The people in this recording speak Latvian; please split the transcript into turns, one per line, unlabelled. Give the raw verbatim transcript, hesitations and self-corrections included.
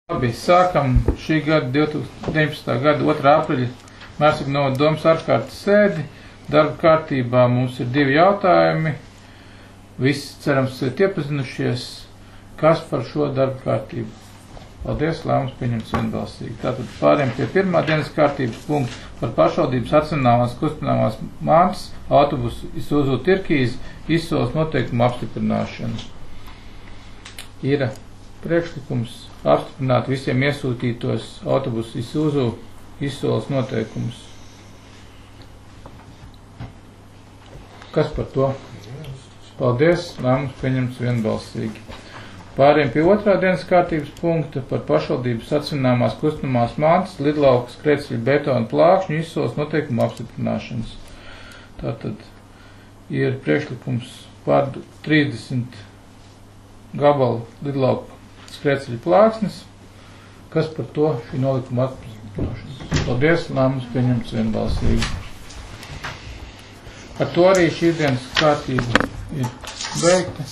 Labi, sākam šī gada divi tūkstoši deviņpadsmitā gada otrā aprīļa Mērsaka novada domas ārkārtas sēdi. Darba kārtībā mums ir divi jautājumi. Visi, cerams, esat iepazinušies. Kas par šo darba kārtību? Paldies, lēmums pieņemts vienbalsīgi. Tātad pāriem pie pirmā dienas kārtības punkta par pašvaldības atsevišķās kustināmās mantas autobusu Isuzu Tirkijas izsoles noteikumu apstiprināšanu. Ir priekšlikums apstiprināt visiem iesūtītos autobusu Isuzu izsoles noteikumus. Kas par to? Paldies, lēmums pieņemts vienbalsīgi. Pāriem pie otrā dienas kārtības punkta par pašvaldības atsevišķās kustamās mantas, lidlaukas, krēsļu, betona plākšņu izsoles noteikumu apstiprināšanas. Tātad ir priekšlikums par trīsdesmit gabalu lidlauku krēsļu plāksnes. Kas par to šī nolikuma apstiprināšanu? Paldies, lēmums pieņemts vienbalsīgi. Ar to arī šī dienas kārtība ir beigta.